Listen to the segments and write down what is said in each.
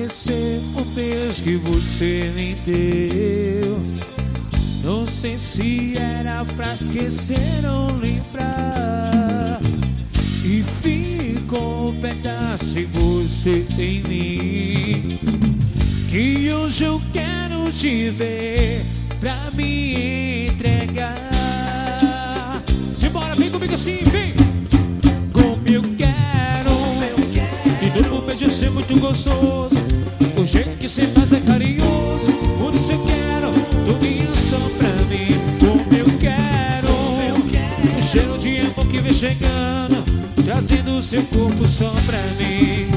esquecer o beijo que você me deu. Não sei se era pra esquecer ou lembrar. E ficou um pedaço de você em mim, que hoje eu quero te ver pra me entregar. Simbora, vem comigo assim, vem! Como eu quero e novo beijo ser muito gostoso. O jeito que cê faz é carinhoso. Por isso eu quero tudinho só pra mim. Como eu quero o cheiro de amor que vem chegando, trazendo o seu corpo só pra mim.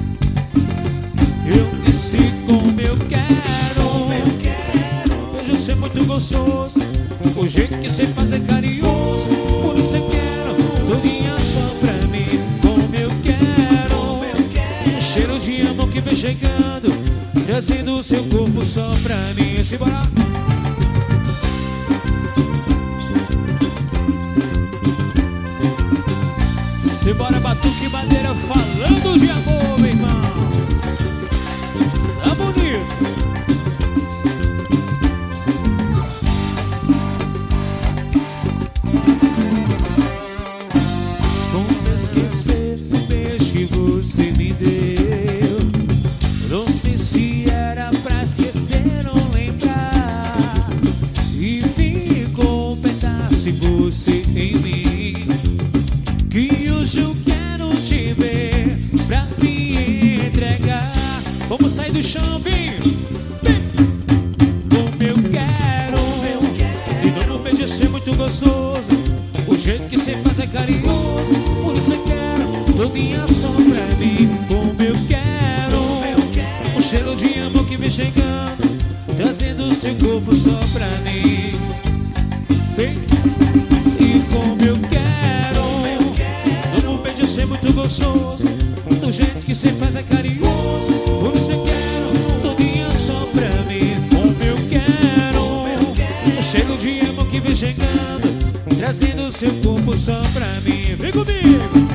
Eu disse como eu quero beijo ser muito gostoso. O jeito que cê faz é carinhoso. Por isso eu quero tudinho só pra mim. Como eu quero o cheiro de amor que vem chegando, trazendo o seu corpo só pra mim. Simbora! Simbora, batuque e madeira, falando de amor, meu irmão. Tá bonito. Como esquecer o beijo que você me deu? Não sei se era pra esquecer ou lembrar. E ficou um pedaço de você em mim, que hoje eu quero te ver pra me entregar. Vamos sair do chão, vem! Como eu quero e novo beijo ser muito gostoso. O jeito que cê faz é carinhoso. Por isso eu quero tudinho só pra mim. Como eu quero o cheiro de amor que vem chegando, trazendo o seu corpo só pra mim. Vem! E como eu quero novo beijo ser muito gostoso. Do jeito que cê faz é carinhoso. Por isso eu quero tudinho só pra mim. Como eu quero o cheiro de amor que vem chegando, trazendo o seu corpo só pra mim. Vem comigo!